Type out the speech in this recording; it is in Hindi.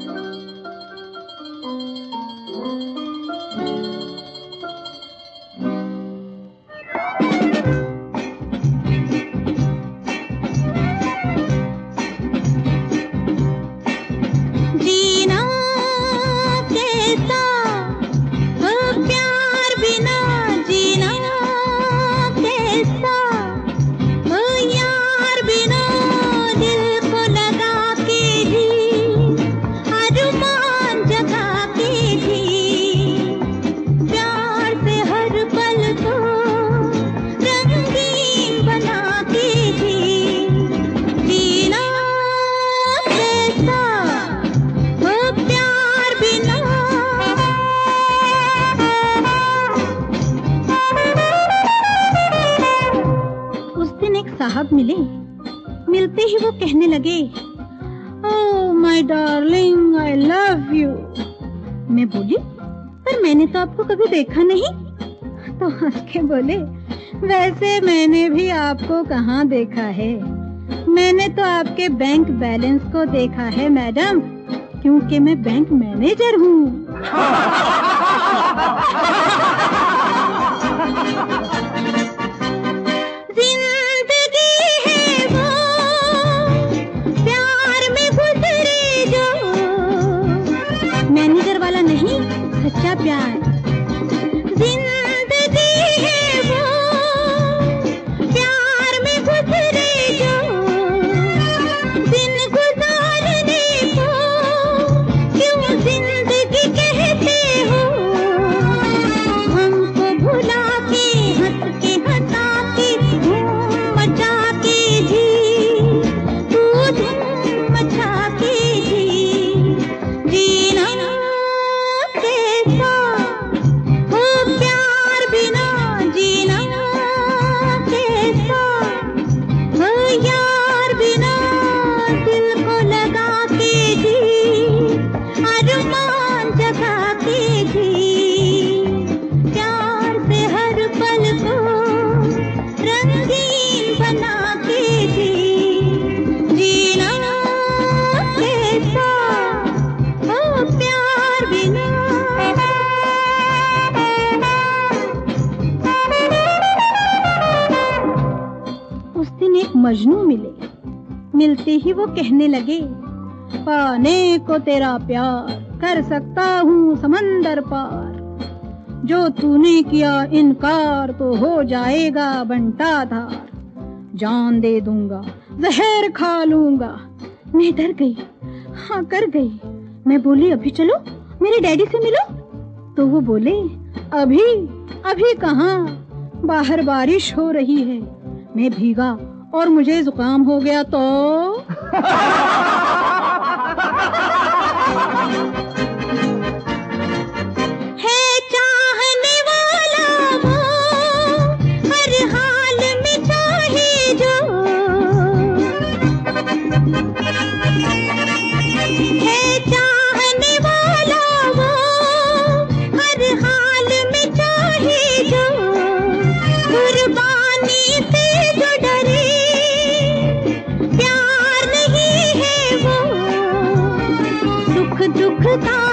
साहब मिलते ही वो कहने लगे, oh my darling I love you. मैं बोली, पर मैंने तो आपको कभी देखा नहीं। तो हंस के बोले, वैसे मैंने भी आपको कहाँ देखा है, मैंने तो आपके बैंक बैलेंस को देखा है मैडम, क्योंकि मैं बैंक मैनेजर हूँ। मैनेजर वाला नहीं, सच्चा प्यार। जिंदगी है वो प्यार में गुजरे जो, दिन गुजारने को क्यों जिंदगी कहते हो। हमको भुला के हंस के हंसा के धूम मचा के जी, तू धूम मचा के जी, जीना मजनू मिलते ही वो कहने लगे, पाने को तेरा प्यार कर सकता हूँ समंदर पार, जो तूने किया इनकार तो हो जाएगा बंटाधार, जान दे दूंगा जहर खा लूंगा। मैं डर गई, हाँ कर गई। मैं बोली, अभी चलो मेरे डैडी से मिलो। तो वो बोले, अभी कहाँ, बाहर बारिश हो रही है, मैं भीगा और मुझे जुकाम हो गया तो। है चाहने वाला वो हर हाल में चाहे जो, है चाहने वाला वो हर हाल में चाहे जो, कुर्बानी से जो डरे दुख का